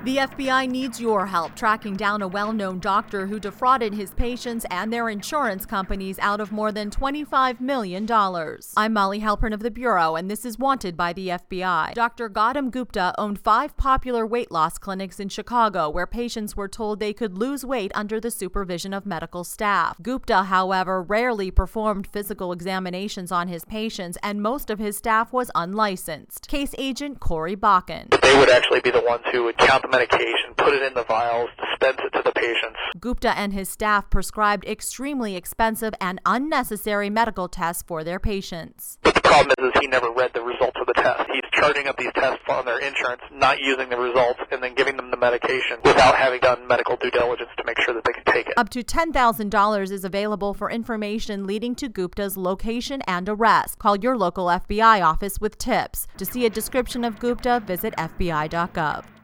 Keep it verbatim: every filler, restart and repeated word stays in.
The F B I needs your help tracking down a well-known doctor who defrauded his patients and their insurance companies out of more than twenty-five million dollars. I'm Molly Halpern of the Bureau, and this is Wanted by the F B I. Doctor Gautam Gupta owned five popular weight loss clinics in Chicago where patients were told they could lose weight under the supervision of medical staff. Gupta, however, rarely performed physical examinations on his patients, and most of his staff was unlicensed. Case agent Corey Bakken. They would actually be the ones who would count the medication, put it in the vials, dispense it to the patients. Gupta and his staff prescribed extremely expensive and unnecessary medical tests for their patients. But the problem is, is he never read the results of the test. He's charging up these tests on their insurance, not using the results, and then giving them the medication without having done medical due diligence to make sure that they can take it. Up to ten thousand dollars is available for information leading to Gupta's location and arrest. Call your local F B I office with tips. To see a description of Gupta, visit F B I dot gov.